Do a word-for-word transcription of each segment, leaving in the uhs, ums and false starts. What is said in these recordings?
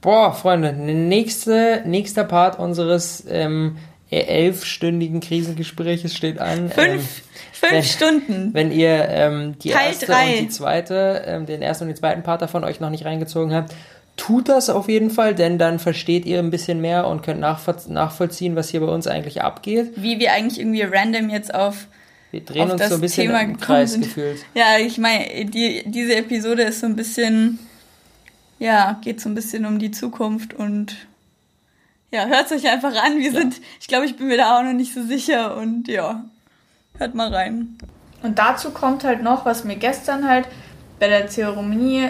Boah, Freunde, nächste, nächster Part unseres ähm, elfstündigen Krisengespräches steht an. Fünf, ähm, fünf wenn, Stunden. Wenn ihr ähm, die Teil erste drei. und die zweite, ähm, den ersten und den zweiten Part davon euch noch nicht reingezogen habt, tut das auf jeden Fall, denn dann versteht ihr ein bisschen mehr und könnt nachvoll- nachvollziehen, was hier bei uns eigentlich abgeht. Wie wir eigentlich irgendwie random jetzt auf Wir drehen auf uns das so ein bisschen Thema im gekommen Kreis sind. gefühlt. Ja, ich meine, die, diese Episode ist so ein bisschen, ja, geht so ein bisschen um die Zukunft und ja, hört es euch einfach an. Wir Ja. sind, ich glaube, ich bin mir da auch noch nicht so sicher und ja, hört mal rein. Und dazu kommt halt noch, was mir gestern halt bei der Zeremonie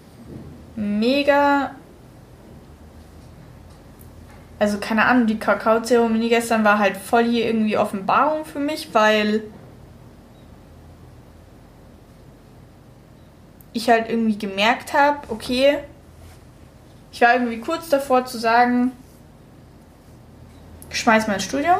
mega, also keine Ahnung, die Kakao-Zeremonie gestern war halt voll hier irgendwie Offenbarung für mich, weil ich halt irgendwie gemerkt habe, okay, ich war irgendwie kurz davor zu sagen, ich schmeiß mein Studium.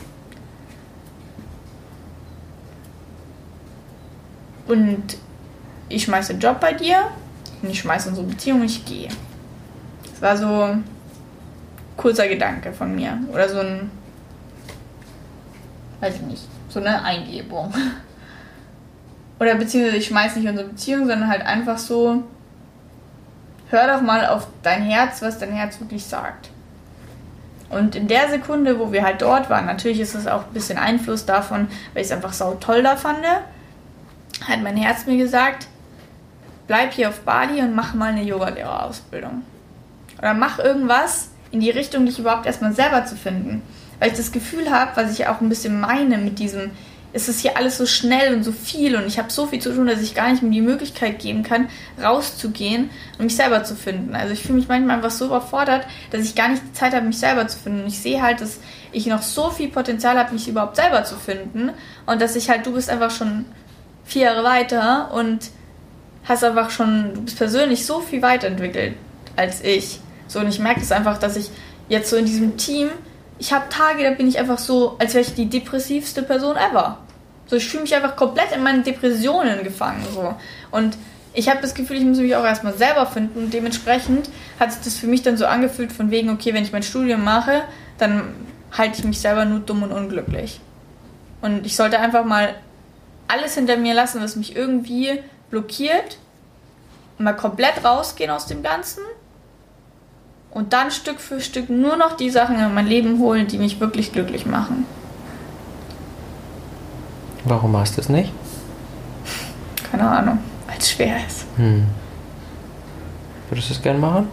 Und ich schmeiß den Job bei dir und ich schmeiß unsere Beziehung und ich gehe. Das war so ein kurzer Gedanke von mir. Oder so ein, weiß ich nicht, so eine Eingebung. Oder beziehungsweise ich schmeiß nicht unsere Beziehung, sondern halt einfach so, hör doch mal auf dein Herz, was dein Herz wirklich sagt. Und in der Sekunde, wo wir halt dort waren, natürlich ist es auch ein bisschen Einfluss davon, weil ich es einfach sau toll da fand, hat mein Herz mir gesagt, bleib hier auf Bali und mach mal eine Yogalehrerausbildung. Oder mach irgendwas in die Richtung, dich überhaupt erstmal selber zu finden. Weil ich das Gefühl habe, was ich auch ein bisschen meine mit diesem, es ist hier alles so schnell und so viel und ich habe so viel zu tun, dass ich gar nicht mir die Möglichkeit geben kann, rauszugehen und mich selber zu finden. Also ich fühle mich manchmal einfach so überfordert, dass ich gar nicht die Zeit habe, mich selber zu finden. Und ich sehe halt, dass ich noch so viel Potenzial habe, mich überhaupt selber zu finden und dass ich halt, du bist einfach schon vier Jahre weiter und hast einfach schon, du bist persönlich so viel weiterentwickelt als ich. So, und ich merke das einfach, dass ich jetzt so in diesem Team, ich habe Tage, da bin ich einfach so, als wäre ich die depressivste Person ever. So, ich fühle mich einfach komplett in meinen Depressionen gefangen. So. Und ich habe das Gefühl, ich muss mich auch erstmal selber finden. Und dementsprechend hat sich das für mich dann so angefühlt, von wegen, okay, wenn ich mein Studium mache, dann halte ich mich selber nur dumm und unglücklich. Und ich sollte einfach mal alles hinter mir lassen, was mich irgendwie blockiert, mal komplett rausgehen aus dem Ganzen und dann Stück für Stück nur noch die Sachen in mein Leben holen, die mich wirklich glücklich machen. Warum machst du es nicht? Keine Ahnung, weil es schwer ist. Hm. Würdest du es gerne machen?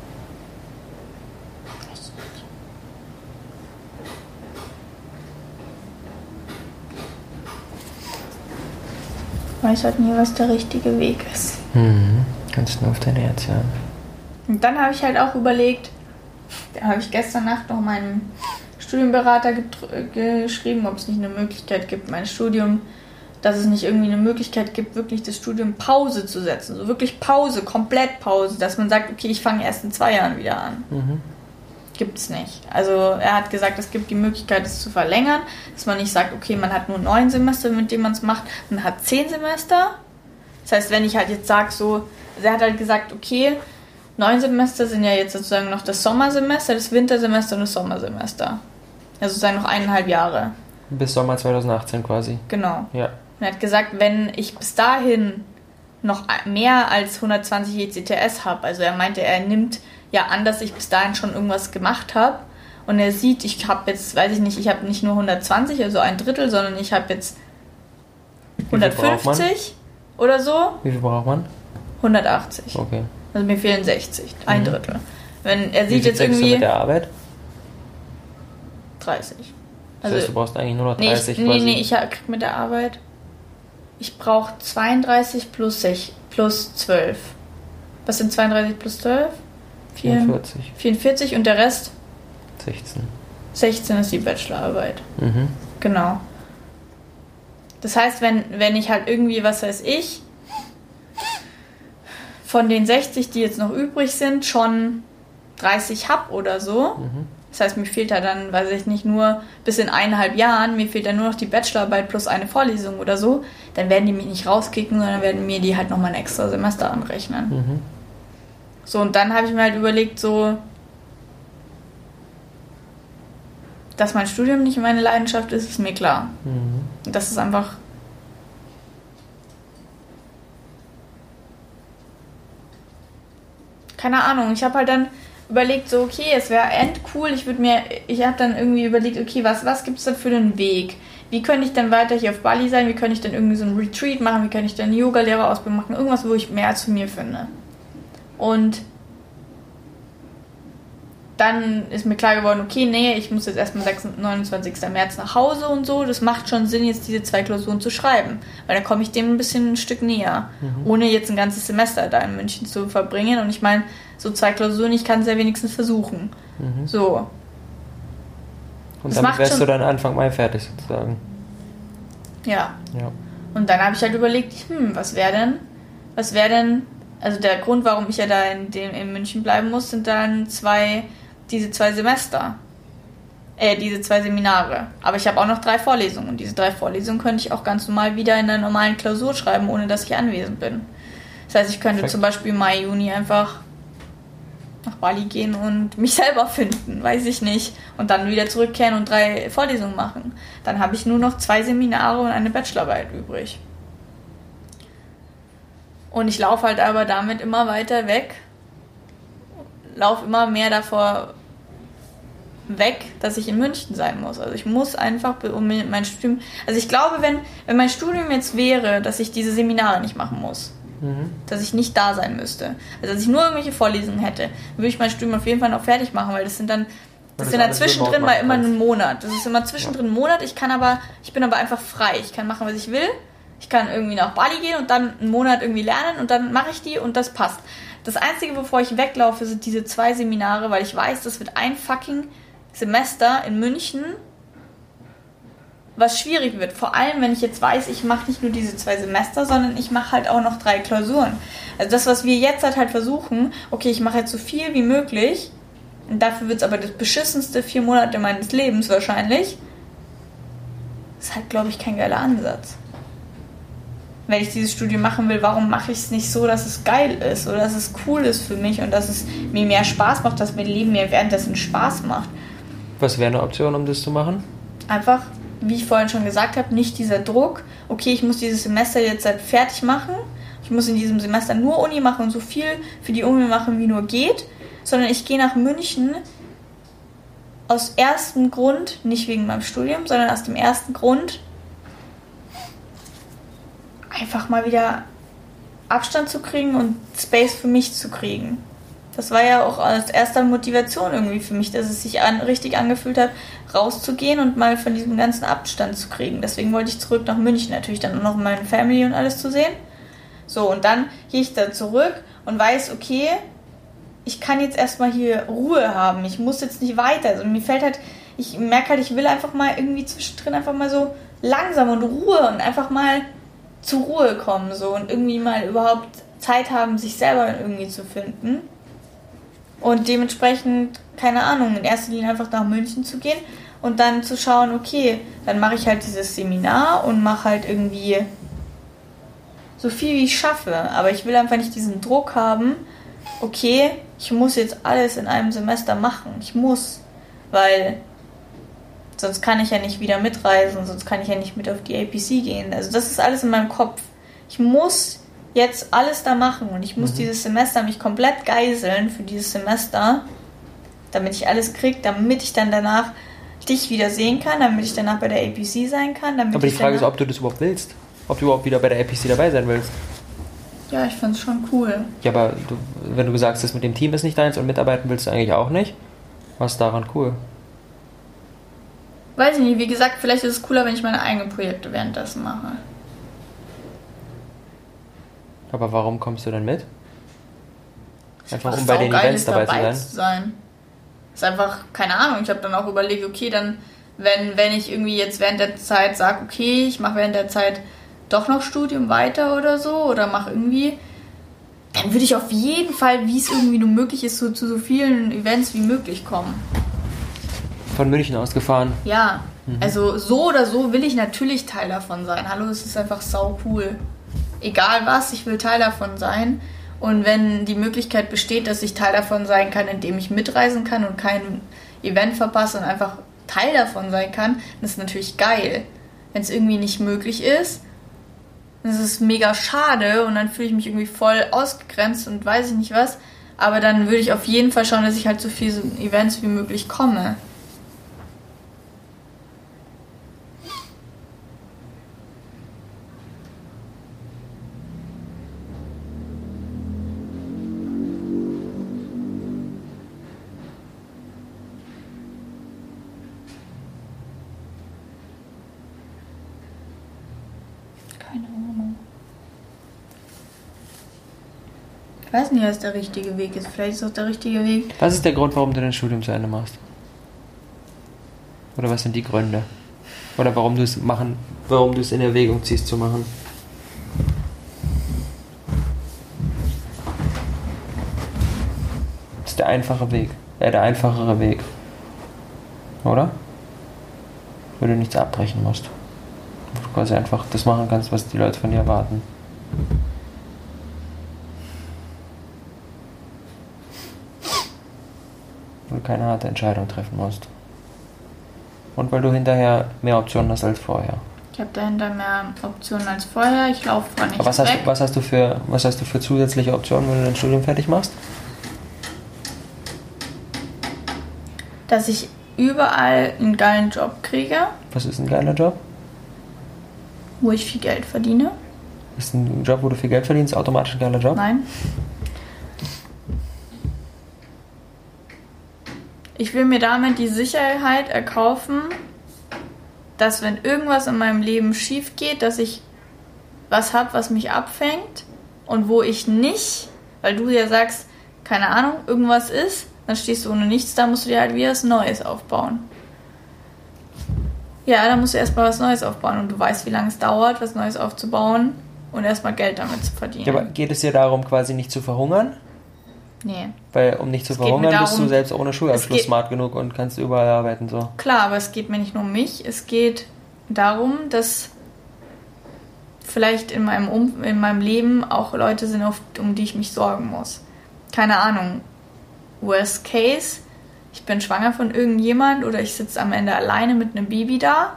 Ich weiß halt nie, was der richtige Weg ist. Hm. Kannst nur auf dein Herz hören. Und dann habe ich halt auch überlegt, da habe ich gestern Nacht noch meinem Studienberater getr- geschrieben, ob es nicht eine Möglichkeit gibt, mein Studium, dass es nicht irgendwie eine Möglichkeit gibt, wirklich das Studium Pause zu setzen. So wirklich Pause, komplett Pause, dass man sagt, okay, ich fange erst in zwei Jahren wieder an. Mhm. Gibt's nicht. Also er hat gesagt, es gibt die Möglichkeit, es zu verlängern, dass man nicht sagt, okay, man hat nur neun Semester, mit denen man es macht, man hat zehn Semester. Das heißt, wenn ich halt jetzt sage, so, also er hat halt gesagt, okay, neun Semester sind ja jetzt sozusagen noch das Sommersemester, das Wintersemester und das Sommersemester. Also sozusagen noch eineinhalb Jahre. Bis Sommer zwanzig achtzehn quasi. Genau. Ja. Und er hat gesagt, wenn ich bis dahin noch mehr als hundertzwanzig E C T S habe, also er meinte, er nimmt ja an, dass ich bis dahin schon irgendwas gemacht habe und er sieht, ich habe jetzt, weiß ich nicht, ich habe nicht nur hundertzwanzig, also ein Drittel, sondern ich habe jetzt hundertfünfzig oder so. Wie viel braucht man? hundertachtzig. Okay. Also mir fehlen sechzig, ein Mhm. Drittel. Wenn er Wie sieht viel jetzt zeigst du irgendwie mit der Arbeit? dreißig. Das Also heißt, du brauchst eigentlich nur noch nee, dreißig ich, quasi. nee, nee, ich krieg mit der Arbeit, ich brauche zweiunddreißig plus sechs, plus zwölf. Was sind zweiunddreißig plus zwölf? vierundvierzig. vierundvierzig und der Rest? sechzehn. sechzehn ist die Bachelorarbeit. Mhm. Genau. Das heißt, wenn, wenn ich halt irgendwie, was weiß ich, von den sechzig, die jetzt noch übrig sind, schon dreißig hab oder so, Mhm. das heißt, mir fehlt da dann, weiß ich nicht, nur bis in eineinhalb Jahren, mir fehlt dann nur noch die Bachelorarbeit plus eine Vorlesung oder so, dann werden die mich nicht rauskicken, sondern werden mir die halt nochmal ein extra Semester anrechnen. Mhm. So, und dann habe ich mir halt überlegt, so, dass mein Studium nicht meine Leidenschaft ist, ist mir klar. Mhm. Und das ist einfach... Keine Ahnung, ich habe halt dann überlegt, so, okay, es wäre endcool, ich würde mir, ich habe dann irgendwie überlegt, okay, was, was gibt es denn für einen Weg? Wie könnte ich dann weiter hier auf Bali sein? Wie könnte ich dann irgendwie so ein Retreat machen? Wie könnte ich dann Yoga-Lehrerausbildung machen? Irgendwas, wo ich mehr zu mir finde. Und dann ist mir klar geworden, okay, nee, ich muss jetzt erstmal neunundzwanzigsten März nach Hause und so. Das macht schon Sinn, jetzt diese zwei Klausuren zu schreiben. Weil dann komme ich dem ein bisschen ein Stück näher. Mhm. Ohne jetzt ein ganzes Semester da in München zu verbringen. Und ich meine, so zwei Klausuren, ich kann es ja wenigstens versuchen. Mhm. So. Und das damit wärst du dann Anfang Mai fertig sozusagen. Ja. ja. Und dann habe ich halt überlegt, hm, was wäre denn, was wäre denn, also der Grund, warum ich ja da in, dem, in München bleiben muss, sind dann zwei, diese zwei Semester. Äh, diese zwei Seminare. Aber ich habe auch noch drei Vorlesungen. Und diese drei Vorlesungen könnte ich auch ganz normal wieder in einer normalen Klausur schreiben, ohne dass ich anwesend bin. Das heißt, ich könnte Perfekt. Zum Beispiel Mai, Juni einfach nach Bali gehen und mich selber finden, weiß ich nicht. Und dann wieder zurückkehren und drei Vorlesungen machen. Dann habe ich nur noch zwei Seminare und eine Bachelorarbeit übrig. Und ich laufe halt aber damit immer weiter weg. Laufe immer mehr davor weg, dass ich in München sein muss. Also ich muss einfach um mein Studium... Also ich glaube, wenn, wenn mein Studium jetzt wäre, dass ich diese Seminare nicht machen muss, mhm. dass ich nicht da sein müsste, also dass ich nur irgendwelche Vorlesungen hätte, würde ich mein Studium auf jeden Fall noch fertig machen, weil das sind dann... Das sind dann zwischendrin mal immer einen Monat. Das ist immer zwischendrin ein Monat. Ich kann aber... Ich bin aber einfach frei. Ich kann machen, was ich will. Ich kann irgendwie nach Bali gehen und dann einen Monat irgendwie lernen und dann mache ich die und das passt. Das Einzige, bevor ich weglaufe, sind diese zwei Seminare, weil ich weiß, das wird ein fucking Semester in München, was schwierig wird. Vor allem, wenn ich jetzt weiß, ich mache nicht nur diese zwei Semester, sondern ich mache halt auch noch drei Klausuren. Also das, was wir jetzt halt, halt versuchen, okay, ich mache jetzt so viel wie möglich und dafür wird es aber das beschissenste vier Monate meines Lebens wahrscheinlich. Das ist halt, glaube ich, kein geiler Ansatz. Wenn ich dieses Studium machen will, warum mache ich es nicht so, dass es geil ist oder dass es cool ist für mich und dass es mir mehr Spaß macht, dass mein Leben mir währenddessen Spaß macht. Was wäre eine Option, um das zu machen? Einfach, wie ich vorhin schon gesagt habe, nicht dieser Druck, okay, ich muss dieses Semester jetzt halt fertig machen, ich muss in diesem Semester nur Uni machen und so viel für die Uni machen, wie nur geht, sondern ich gehe nach München aus ersten Grund, nicht wegen meinem Studium, sondern aus dem ersten Grund, einfach mal wieder Abstand zu kriegen und Space für mich zu kriegen. Das war ja auch als erste Motivation irgendwie für mich, dass es sich an, richtig angefühlt hat, rauszugehen und mal von diesem ganzen Abstand zu kriegen. Deswegen wollte ich zurück nach München, natürlich dann auch noch meine Family und alles zu sehen. So, und dann gehe ich da zurück und weiß, okay, ich kann jetzt erstmal hier Ruhe haben. Ich muss jetzt nicht weiter. Also mir fällt halt, ich merke halt, ich will einfach mal irgendwie zwischendrin einfach mal so langsam und Ruhe und einfach mal zur Ruhe kommen so und irgendwie mal überhaupt Zeit haben, sich selber irgendwie zu finden. Und dementsprechend, keine Ahnung, in erster Linie einfach nach München zu gehen und dann zu schauen, okay, dann mache ich halt dieses Seminar und mache halt irgendwie so viel wie ich schaffe. Aber ich will einfach nicht diesen Druck haben, okay, ich muss jetzt alles in einem Semester machen. Ich muss, weil sonst kann ich ja nicht wieder mitreisen, sonst kann ich ja nicht mit auf die A P C gehen. Also das ist alles in meinem Kopf. Ich muss jetzt alles da machen und ich muss mhm. dieses Semester mich komplett geiseln für dieses Semester, damit ich alles kriege, damit ich dann danach dich wieder sehen kann, damit ich danach bei der A P C sein kann. Damit Aber die ich Frage ist, ob du das überhaupt willst. Ob du überhaupt wieder bei der A P C dabei sein willst. Ja, ich find's schon cool. Ja, aber du, wenn du gesagt hast, das mit dem Team ist nicht deins und mitarbeiten willst du eigentlich auch nicht, was ist daran cool? Weiß ich nicht, wie gesagt, vielleicht ist es cooler, wenn ich meine eigenen Projekte währenddessen mache. Aber warum kommst du dann mit? Einfach was um bei den Events dabei, dabei zu sein? Zu sein. Ist einfach, keine Ahnung, ich habe dann auch überlegt, okay, dann, wenn, wenn ich irgendwie jetzt während der Zeit sage, okay, ich mache während der Zeit doch noch Studium weiter oder so, oder mache irgendwie, dann würde ich auf jeden Fall, wie es irgendwie nur möglich ist, so, zu so vielen Events wie möglich kommen. Von München aus gefahren? Ja, mhm. Also so oder so will ich natürlich Teil davon sein. Hallo, es ist einfach sau cool. Egal was, ich will Teil davon sein. Und wenn die Möglichkeit besteht, dass ich Teil davon sein kann, indem ich mitreisen kann und kein Event verpasse und einfach Teil davon sein kann, das ist natürlich geil. Wenn es irgendwie nicht möglich ist, dann ist es mega schade und dann fühle ich mich irgendwie voll ausgegrenzt und weiß ich nicht was. Aber dann würde ich auf jeden Fall schauen, dass ich halt zu vielen Events wie möglich komme. Ich weiß nicht, was der richtige Weg ist. Vielleicht ist auch der richtige Weg. Was ist der Grund, warum du dein Studium zu Ende machst? Oder was sind die Gründe? Oder warum du es machen, warum du es in Erwägung ziehst zu machen? Das ist der einfache Weg. Äh, der einfachere Weg. Oder? Wo du nichts abbrechen musst. Wo du quasi einfach das machen kannst, was die Leute von dir erwarten. Wo du keine harte Entscheidung treffen musst. Und weil du hinterher mehr Optionen hast als vorher. Ich habe dahinter mehr Optionen als vorher. Ich laufe vor nichts was hast, weg. du, was, hast du für, was hast du für zusätzliche Optionen, wenn du dein Studium fertig machst? Dass ich überall einen geilen Job kriege. Was ist ein geiler Job? Wo ich viel Geld verdiene. Ist ein Job, wo du viel Geld verdienst, automatisch ein geiler Job? Nein. Ich will mir damit die Sicherheit erkaufen, dass wenn irgendwas in meinem Leben schief geht, dass ich was habe, was mich abfängt und wo ich nicht, weil du ja sagst, keine Ahnung, irgendwas ist, dann stehst du ohne nichts, da musst du dir halt wieder was Neues aufbauen. Ja, da musst du erstmal was Neues aufbauen und du weißt, wie lange es dauert, was Neues aufzubauen und erstmal Geld damit zu verdienen. Ja, aber geht es dir darum, quasi nicht zu verhungern? Nee. Weil um nicht zu es verhungern, darum, bist du selbst ohne Schulabschluss geht, smart genug und kannst überall arbeiten. So. Klar, aber es geht mir nicht nur um mich. Es geht darum, dass vielleicht in meinem, um- in meinem Leben auch Leute sind, auf, um die ich mich sorgen muss. Keine Ahnung. Worst case, ich bin schwanger von irgendjemand oder ich sitze am Ende alleine mit einem Baby da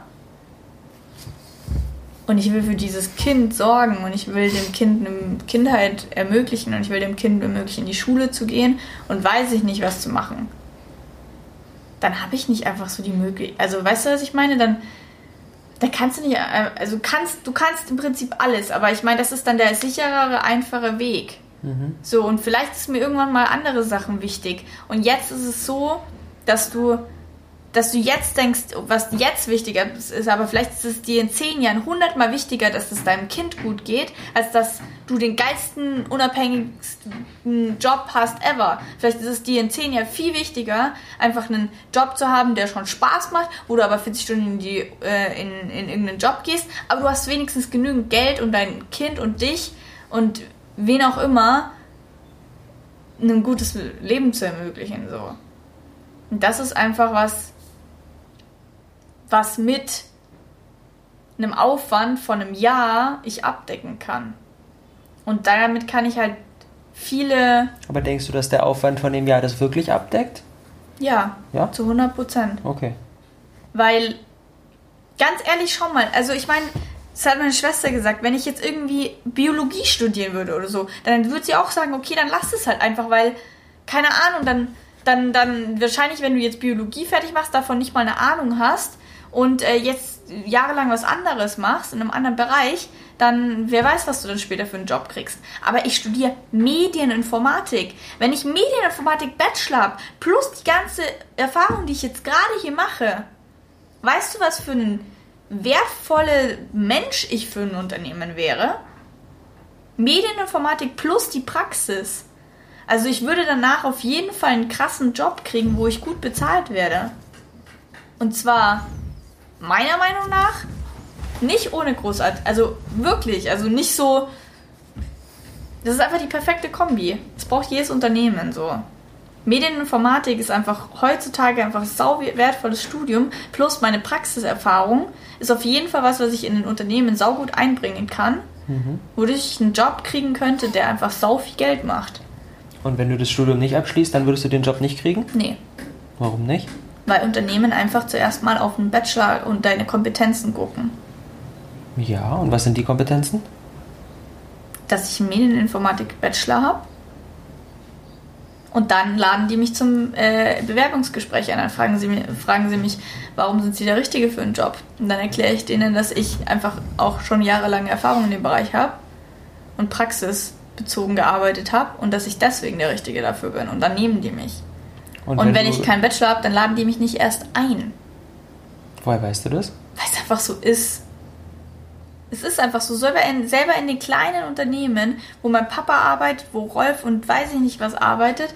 und ich will für dieses Kind sorgen und ich will dem Kind eine Kindheit ermöglichen und ich will dem Kind ermöglichen, in die Schule zu gehen und weiß ich nicht, was zu machen. Dann habe ich nicht einfach so die Möglichkeit. Also, weißt du, was ich meine? Dann, dann kannst du nicht, also kannst, du kannst im Prinzip alles, aber ich meine, das ist dann der sicherere, einfache Weg. Mhm. So, und vielleicht ist mir irgendwann mal andere Sachen wichtig. Und jetzt ist es so, dass du dass du jetzt denkst, was jetzt wichtiger ist, aber vielleicht ist es dir in zehn Jahren hundertmal wichtiger, dass es deinem Kind gut geht, als dass du den geilsten, unabhängigsten Job hast ever. Vielleicht ist es dir in zehn Jahren viel wichtiger, einfach einen Job zu haben, der schon Spaß macht, wo du aber vierzig Stunden in, die, äh, in, in irgendeinen Job gehst, aber du hast wenigstens genügend Geld, um dein Kind und dich und wen auch immer ein gutes Leben zu ermöglichen. So. Und das ist einfach was, was mit einem Aufwand von einem Jahr ich abdecken kann. Und damit kann ich halt viele... Aber denkst du, dass der Aufwand von dem Jahr das wirklich abdeckt? Ja, ja? Zu hundert Prozent. Okay. Weil, ganz ehrlich, schau mal, also ich meine, das hat meine Schwester gesagt, wenn ich jetzt irgendwie Biologie studieren würde oder so, dann würde sie auch sagen, okay, dann lass es halt einfach, weil, keine Ahnung, dann, dann, dann wahrscheinlich, wenn du jetzt Biologie fertig machst, davon nicht mal eine Ahnung hast, und äh, jetzt jahrelang was anderes machst, in einem anderen Bereich, dann wer weiß, was du dann später für einen Job kriegst. Aber ich studiere Medieninformatik. Wenn ich Medieninformatik Bachelor habe, plus die ganze Erfahrung, die ich jetzt gerade hier mache, weißt du, was für ein wertvoller Mensch ich für ein Unternehmen wäre? Medieninformatik plus die Praxis. Also ich würde danach auf jeden Fall einen krassen Job kriegen, wo ich gut bezahlt werde. Und zwar... meiner Meinung nach nicht ohne großartig, also wirklich, also nicht so, das ist einfach die perfekte Kombi. Das braucht jedes Unternehmen so. Medieninformatik ist einfach heutzutage einfach ein sau wertvolles Studium, plus meine Praxiserfahrung ist auf jeden Fall was, was ich in den Unternehmen saugut einbringen kann Mhm. wodurch ich einen Job kriegen könnte, der einfach sau viel Geld macht. Und wenn du das Studium nicht abschließt, dann würdest du den Job nicht kriegen? Nee. Warum nicht? Weil Unternehmen einfach zuerst mal auf den Bachelor und deine Kompetenzen gucken. Ja, und was sind die Kompetenzen? Dass ich einen Medieninformatik-Bachelor habe. Und dann laden die mich zum äh, Bewerbungsgespräch ein. Dann fragen sie, mich, fragen sie mich, warum sind sie der Richtige für einen Job? Und dann erkläre ich denen, dass ich einfach auch schon jahrelange Erfahrung in dem Bereich habe und praxisbezogen gearbeitet habe und dass ich deswegen der Richtige dafür bin. Und dann nehmen die mich. Und, und wenn, wenn ich keinen Bachelor habe, dann laden die mich nicht erst ein. Woher weißt du das? Weil es einfach so ist. Es ist einfach so, selber in, selber in den kleinen Unternehmen, wo mein Papa arbeitet, wo Rolf und weiß ich nicht was arbeitet,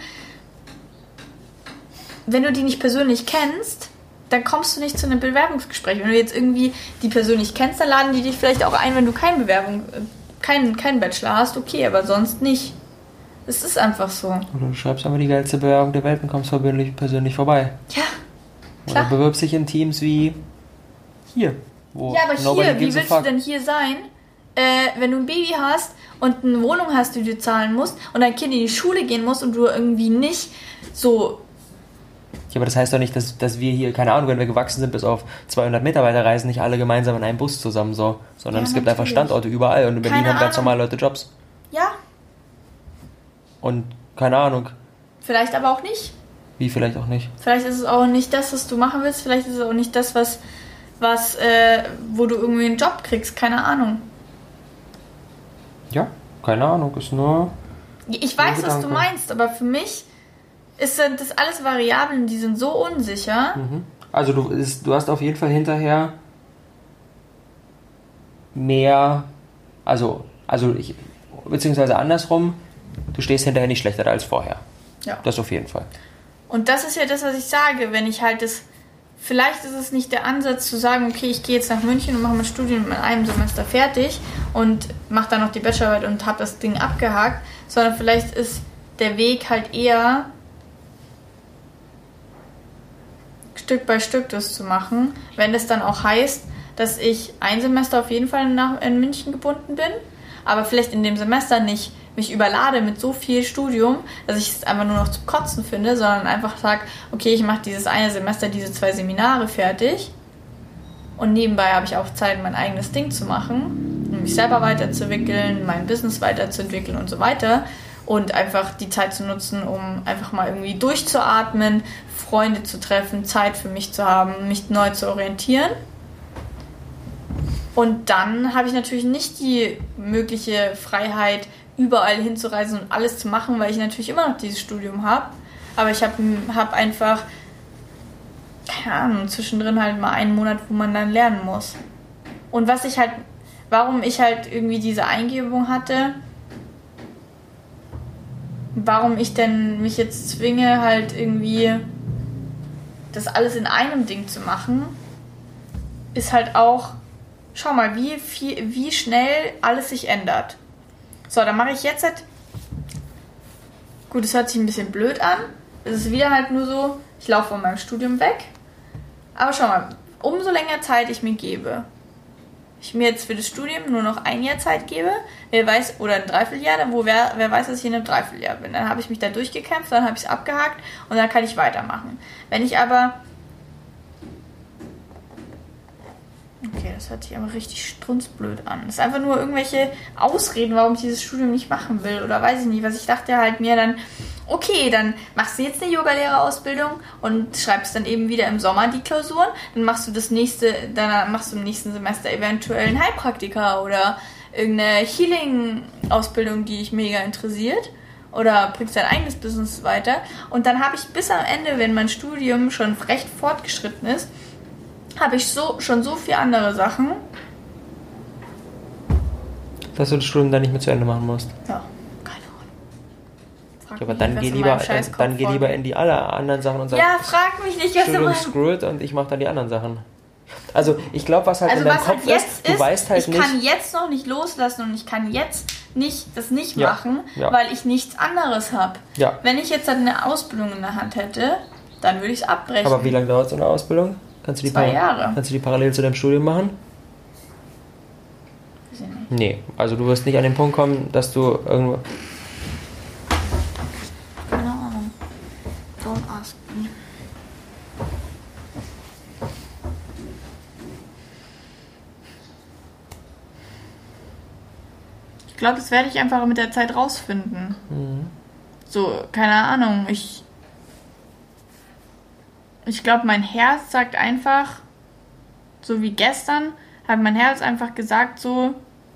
wenn du die nicht persönlich kennst, dann kommst du nicht zu einem Bewerbungsgespräch. Wenn du jetzt irgendwie die persönlich kennst, dann laden die dich vielleicht auch ein, wenn du keine Bewerbung, keinen keinen Bachelor hast, okay, aber sonst nicht. Es ist einfach so. Oder du schreibst einfach die geilste Bewerbung der Welt und kommst persönlich, persönlich vorbei. Ja, klar. Oder bewirbst dich in Teams wie hier. Ja, aber hier, wie willst du denn hier sein, äh, wenn du ein Baby hast und eine Wohnung hast, die du zahlen musst und dein Kind in die Schule gehen muss und du irgendwie nicht so... Ja, aber das heißt doch nicht, dass, dass wir hier, keine Ahnung, wenn wir gewachsen sind, bis auf zweihundert Mitarbeiter reisen, nicht alle gemeinsam in einem Bus zusammen so, sondern Ja, es gibt natürlich. einfach Standorte überall und in Berlin Keine haben ganz Ahnung. normale Leute Jobs. Ja, Und keine Ahnung, vielleicht aber auch nicht. wie vielleicht auch nicht. Vielleicht ist es auch nicht das, was du machen willst, vielleicht ist es auch nicht das, was... was, äh, wo du irgendwie einen Job kriegst, keine Ahnung. Ja, keine Ahnung, ist nur... Ich weiß, was du meinst, aber für mich ist das alles Variablen, die sind so unsicher. Mhm. Also du, ist, du hast auf jeden Fall hinterher mehr, also, also ich, beziehungsweise andersrum, du stehst hinterher nicht schlechter da als vorher. Ja. Das auf jeden Fall. Und das ist ja das, was ich sage, wenn ich halt das... Vielleicht ist es nicht der Ansatz zu sagen, okay, ich gehe jetzt nach München und mache mein Studium in einem Semester fertig und mache dann noch die Bachelorarbeit und habe das Ding abgehakt, sondern vielleicht ist der Weg halt eher Stück bei Stück das zu machen, wenn es dann auch heißt, dass ich ein Semester auf jeden Fall nach, in München gebunden bin, aber vielleicht in dem Semester nicht mich überlade mit so viel Studium, dass ich es einfach nur noch zum Kotzen finde, sondern einfach sage, okay, ich mache dieses eine Semester, diese zwei Seminare fertig und nebenbei habe ich auch Zeit, mein eigenes Ding zu machen, um mich selber weiterzuentwickeln, mein Business weiterzuentwickeln und so weiter und einfach die Zeit zu nutzen, um einfach mal irgendwie durchzuatmen, Freunde zu treffen, Zeit für mich zu haben, mich neu zu orientieren. Und dann habe ich natürlich nicht die mögliche Freiheit, überall hinzureisen und alles zu machen, weil ich natürlich immer noch dieses Studium habe. Aber ich habe hab einfach, keine Ahnung, zwischendrin halt mal einen Monat, wo man dann lernen muss. Und was ich halt, warum ich halt irgendwie diese Eingebung hatte, warum ich denn mich jetzt zwinge, halt irgendwie das alles in einem Ding zu machen, ist halt auch, schau mal, wie viel, wie schnell alles sich ändert. So, dann mache ich jetzt halt... Gut, es hört sich ein bisschen blöd an. Es ist wieder halt nur so, ich laufe von meinem Studium weg. Aber schau mal, umso länger Zeit ich mir gebe, ich mir jetzt für das Studium nur noch ein Jahr Zeit gebe, wer weiß, oder ein Dreivierteljahr, dann wo wer, wer weiß, dass ich in einem Dreivierteljahr bin. Dann habe ich mich da durchgekämpft, dann habe ich es abgehakt und dann kann ich weitermachen. Wenn ich aber... Okay, das hört sich aber richtig strunzblöd an. Das ist einfach nur irgendwelche Ausreden, warum ich dieses Studium nicht machen will. Oder weiß ich nicht, was ich dachte halt mir dann, okay, dann machst du jetzt eine Yogalehrerausbildung und schreibst dann eben wieder im Sommer die Klausuren. Dann machst du das nächste, dann machst du im nächsten Semester eventuell einen Heilpraktiker oder irgendeine Healing-Ausbildung, die dich mega interessiert. Oder bringst dein eigenes Business weiter. Und dann habe ich bis am Ende, wenn mein Studium schon recht fortgeschritten ist, habe ich so schon so viele andere Sachen. Dass du das Studium dann nicht mehr zu Ende machen musst. Ja, keine Ahnung. Frag Ja, aber mich dann nicht, geh was in lieber, meinem dann, Scheißkopf dann geh lieber vorgeht. in die aller anderen Sachen und sag, Ja, frag mich nicht, was du Studium meinst. screw it und ich mach dann die anderen Sachen. Also ich glaube, was halt Also in deinem was Kopf halt jetzt ist, du ist, weißt halt ich nicht... kann jetzt noch nicht loslassen und ich kann jetzt nicht das nicht Ja, machen, ja. weil ich nichts anderes habe. Ja. Wenn ich jetzt halt eine Ausbildung in der Hand hätte, dann würde ich es abbrechen. Aber wie lange dauert so eine Ausbildung? Kannst du die Zwei par- Jahre. Kannst du die parallel zu deinem Studium machen? Weiß ich nicht. Nee, also du wirst nicht an den Punkt kommen, dass du irgendwo... Keine Ahnung. Don't ask me. Ich glaube, das werde ich einfach mit der Zeit rausfinden. Mhm. So, keine Ahnung, ich... Ich glaube, mein Herz sagt einfach, so wie gestern, hat mein Herz einfach gesagt so,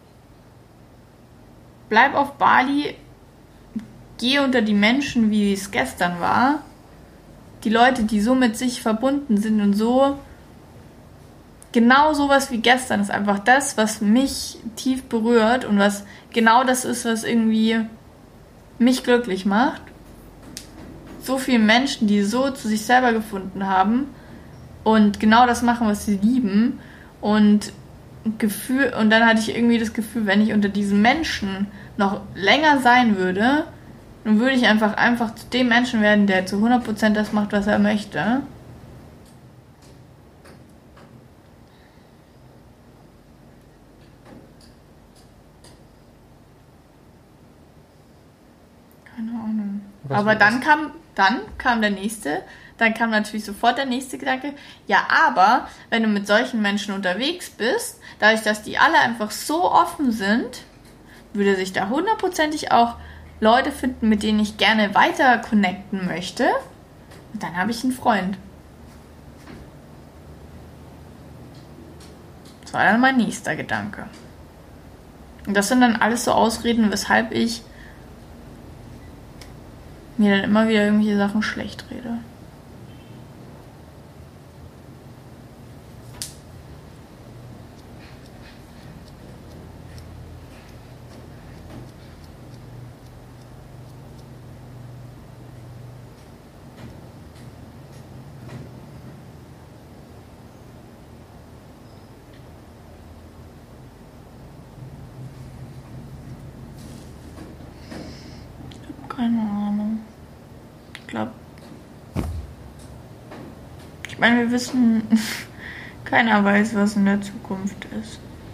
bleib auf Bali, geh unter die Menschen, wie es gestern war. Die Leute, die so mit sich verbunden sind und so, genau sowas wie gestern ist einfach das, was mich tief berührt und was genau das ist, was irgendwie mich glücklich macht. So viele Menschen, die so zu sich selber gefunden haben und genau das machen, was sie lieben und Gefühl, und dann hatte ich irgendwie das Gefühl, wenn ich unter diesen Menschen noch länger sein würde, dann würde ich einfach einfach zu dem Menschen werden, der zu hundert Prozent das macht, was er möchte. Keine Ahnung. Was Aber dann das? kam, dann kam der nächste, dann kam natürlich sofort der nächste Gedanke, ja, aber wenn du mit solchen Menschen unterwegs bist, dadurch, dass die alle einfach so offen sind, würde sich da hundertprozentig auch Leute finden, mit denen ich gerne weiter connecten möchte. Und dann habe ich einen Freund. Das war dann mein nächster Gedanke. Und das sind dann alles so Ausreden, weshalb ich mir dann immer wieder irgendwelche Sachen schlecht rede. Keine Ahnung. Ich glaube. Ich meine, wir wissen, keiner weiß, was in der Zukunft ist.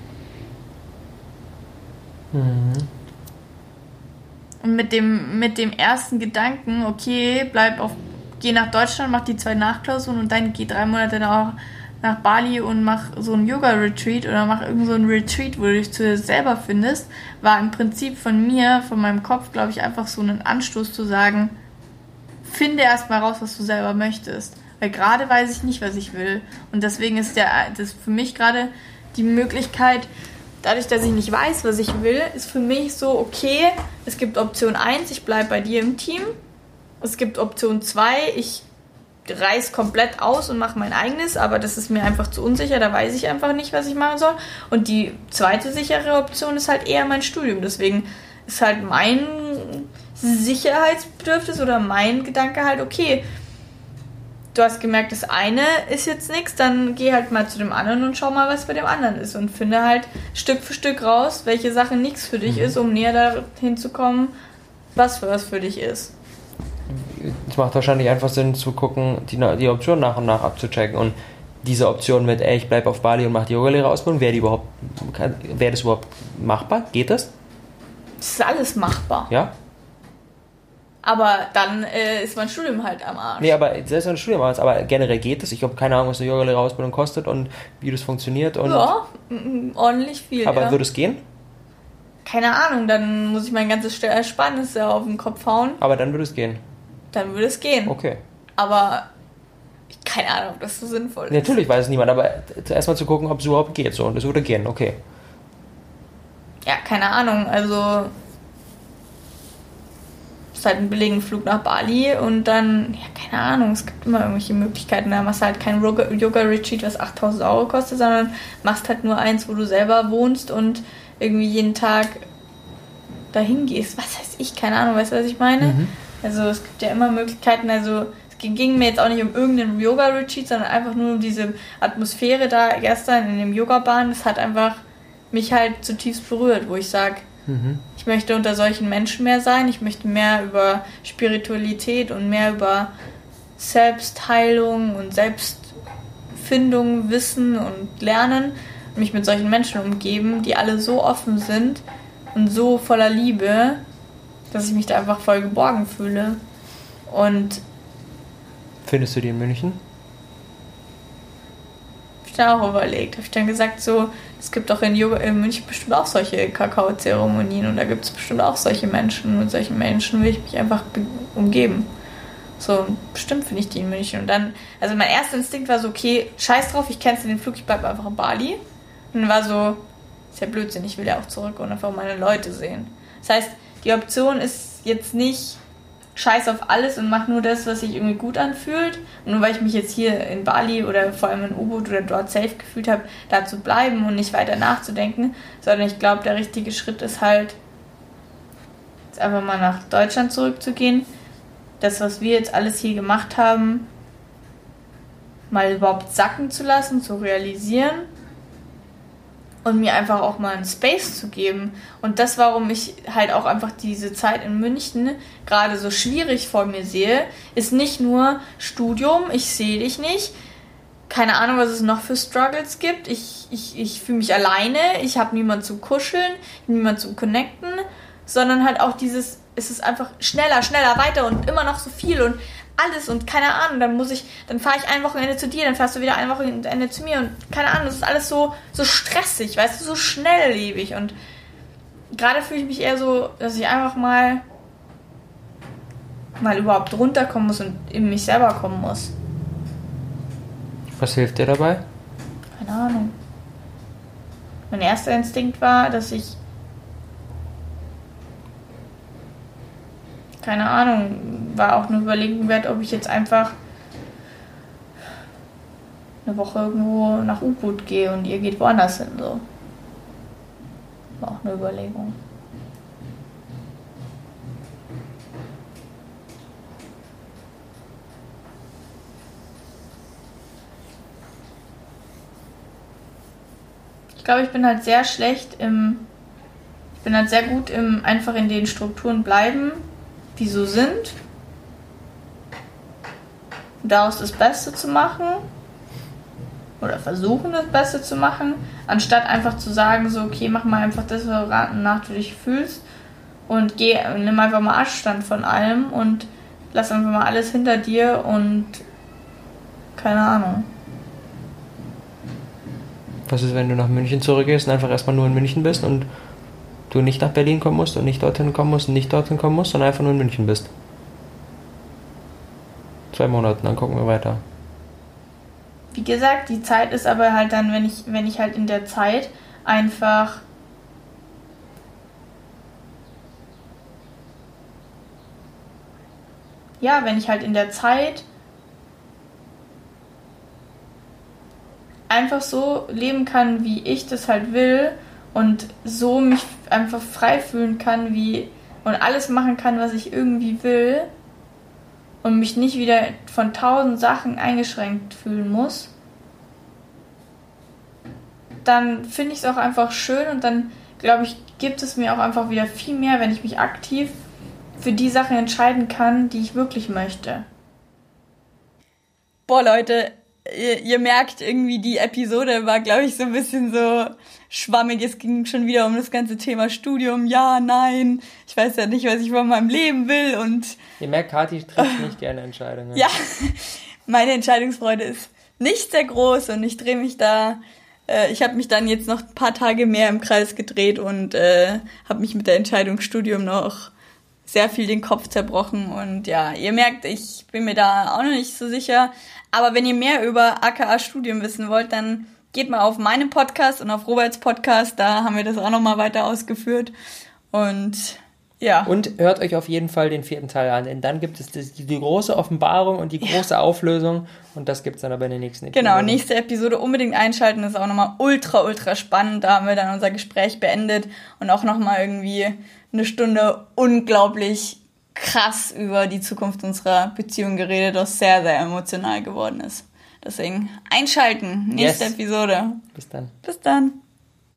Mhm. Und mit dem, mit dem ersten Gedanken, okay, bleib auf, geh nach Deutschland, mach die zwei Nachklausuren und dann geh drei Monate nach, nach Bali und mach so ein Yoga-Retreat oder mach irgend so ein Retreat, wo du dich zu dir selber findest, war im Prinzip von mir, von meinem Kopf, glaube ich, einfach so ein Anstoß zu sagen, finde erst mal raus, was du selber möchtest. Weil gerade weiß ich nicht, was ich will. Und deswegen ist der, das für mich gerade die Möglichkeit, dadurch, dass ich nicht weiß, was ich will, ist für mich so, okay, es gibt Option eins, ich bleibe bei dir im Team. Es gibt Option zwei, ich reiß komplett aus und mache mein eigenes, aber das ist mir einfach zu unsicher, da weiß ich einfach nicht, was ich machen soll. Und die zweite sichere Option ist halt eher mein Studium. Deswegen ist halt mein Sicherheitsbedürfnis oder mein Gedanke halt, okay, du hast gemerkt, das eine ist jetzt nichts, dann geh halt mal zu dem anderen und schau mal, was bei dem anderen ist und finde halt Stück für Stück raus, welche Sache nichts für dich Mhm. ist, um näher dahin zu kommen, was für was für dich ist. Es macht wahrscheinlich einfach Sinn zu gucken, die, die Option nach und nach abzuchecken und diese Option mit, ey, ich bleib auf Bali und mach die Yogalehrerausbildung, wäre die überhaupt, wäre das überhaupt machbar? Geht das? Das ist alles machbar. Ja? Aber dann äh, ist mein Studium halt am Arsch. Nee, aber selbst wenn Studium ist, aber generell geht das. Ich habe keine Ahnung, was eine Yogalehrerausbildung kostet und wie das funktioniert. Und ja, m- ordentlich viel. aber ja. würde es gehen? Keine Ahnung, dann muss ich mein ganzes Ersparnis ja auf den Kopf hauen. Aber dann würde es gehen. Dann würde es gehen. Okay. Aber keine Ahnung, ob das so sinnvoll ist. Natürlich weiß es niemand, aber zuerst mal zu gucken, ob es überhaupt geht. So, und es würde gehen, okay. Ja, keine Ahnung, also es ist halt ein billigen Flug nach Bali und dann, ja, keine Ahnung, es gibt immer irgendwelche Möglichkeiten. Da machst du halt kein Yoga-Retreat, was achttausend Euro kostet, sondern machst halt nur eins, wo du selber wohnst und irgendwie jeden Tag dahin gehst. Was weiß ich, keine Ahnung, weißt du, was ich meine? Mhm. Also es gibt ja immer Möglichkeiten, also es ging mir jetzt auch nicht um irgendeinen Yoga-Retreat, sondern einfach nur um diese Atmosphäre da gestern in dem Yoga-Bahn. Das hat einfach mich halt zutiefst berührt, wo ich sage, Mhm. ich möchte unter solchen Menschen mehr sein, ich möchte mehr über Spiritualität und mehr über Selbstheilung und Selbstfindung wissen und lernen, mich mit solchen Menschen umgeben, die alle so offen sind und so voller Liebe, dass ich mich da einfach voll geborgen fühle. Und findest du die in München? Hab ich dann auch überlegt. Habe ich dann gesagt, so, es gibt doch in, Yoga, in München bestimmt auch solche Kakao-Zeremonien und da gibt es bestimmt auch solche Menschen. Und mit solchen Menschen will ich mich einfach umgeben. So, bestimmt finde ich die in München. Und dann, also mein erster Instinkt war so, okay, scheiß drauf, ich cancel den Flug, ich bleibe einfach in Bali. Und dann war so, ist ja Blödsinn, ich will ja auch zurück und einfach meine Leute sehen. Das heißt, die Option ist jetzt nicht scheiß auf alles und mach nur das, was sich irgendwie gut anfühlt. Und nur weil ich mich jetzt hier in Bali oder vor allem in U-Boot oder dort safe gefühlt habe, da zu bleiben und nicht weiter nachzudenken, sondern ich glaube, der richtige Schritt ist halt, jetzt einfach mal nach Deutschland zurückzugehen, das, was wir jetzt alles hier gemacht haben, mal überhaupt sacken zu lassen, zu realisieren und mir einfach auch mal einen Space zu geben. Und das, warum ich halt auch einfach diese Zeit in München gerade so schwierig vor mir sehe, ist nicht nur Studium, ich sehe dich nicht, keine Ahnung, was es noch für Struggles gibt, ich, ich, ich fühle mich alleine, ich habe niemanden zum Kuscheln, niemanden zum Connecten, sondern halt auch dieses, es ist einfach schneller, schneller, weiter und immer noch so viel und alles und keine Ahnung, dann muss ich, dann fahre ich ein Wochenende zu dir, dann fährst du wieder ein Wochenende zu mir und keine Ahnung, das ist alles so, so stressig, weißt du, so schnelllebig und gerade fühle ich mich eher so, dass ich einfach mal mal überhaupt runterkommen muss und in mich selber kommen muss. Was hilft dir dabei? Keine Ahnung. Mein erster Instinkt war, dass ich keine Ahnung, war auch eine Überlegung wert, ob ich jetzt einfach eine Woche irgendwo nach U-Boot gehe und ihr geht woanders hin, so. War auch eine Überlegung. Ich glaube, ich bin halt sehr schlecht im, ich bin halt sehr gut im einfach in den Strukturen bleiben, die so sind, daraus das Beste zu machen oder versuchen das Beste zu machen, anstatt einfach zu sagen, so okay, mach mal einfach das, wonach du dich fühlst und geh, nimm einfach mal Abstand von allem und lass einfach mal alles hinter dir und keine Ahnung. Was ist, wenn du nach München zurückgehst und einfach erstmal nur in München bist und du nicht nach Berlin kommen musst und nicht dorthin kommen musst und nicht dorthin kommen musst, sondern einfach nur in München bist? Zwei Monate, dann gucken wir weiter. Wie gesagt, die Zeit ist aber halt dann, wenn ich, wenn ich halt in der Zeit einfach ja, wenn ich halt in der Zeit einfach so leben kann, wie ich das halt will und so mich einfach frei fühlen kann, wie und alles machen kann, was ich irgendwie will und mich nicht wieder von tausend Sachen eingeschränkt fühlen muss, dann finde ich es auch einfach schön und dann, glaube ich, gibt es mir auch einfach wieder viel mehr, wenn ich mich aktiv für die Sachen entscheiden kann, die ich wirklich möchte. Boah, Leute, ihr, ihr merkt irgendwie, die Episode war, glaube ich, so ein bisschen so schwammig. Es ging schon wieder um das ganze Thema Studium. Ja, nein, ich weiß ja nicht, was ich von meinem Leben will und... Ihr merkt, Kathi trifft nicht gerne Entscheidungen. Ja, meine Entscheidungsfreude ist nicht sehr groß und ich drehe mich da... Äh, ich habe mich dann jetzt noch ein paar Tage mehr im Kreis gedreht und äh, habe mich mit der Entscheidung Studium noch sehr viel den Kopf zerbrochen und ja, ihr merkt, ich bin mir da auch noch nicht so sicher, aber wenn ihr mehr über A K A Studium wissen wollt, dann geht mal auf meinen Podcast und auf Roberts Podcast, da haben wir das auch nochmal weiter ausgeführt und ja. Und hört euch auf jeden Fall den vierten Teil an, denn dann gibt es die, die große Offenbarung und die große ja. Auflösung und das gibt es dann aber in der nächsten Episode. Genau, nächste Episode unbedingt einschalten, das ist auch nochmal ultra, ultra spannend, da haben wir dann unser Gespräch beendet und auch nochmal irgendwie eine Stunde unglaublich krass über die Zukunft unserer Beziehung geredet, das sehr, sehr emotional geworden ist. Deswegen einschalten, nächste yes. Episode. Bis dann. Bis dann.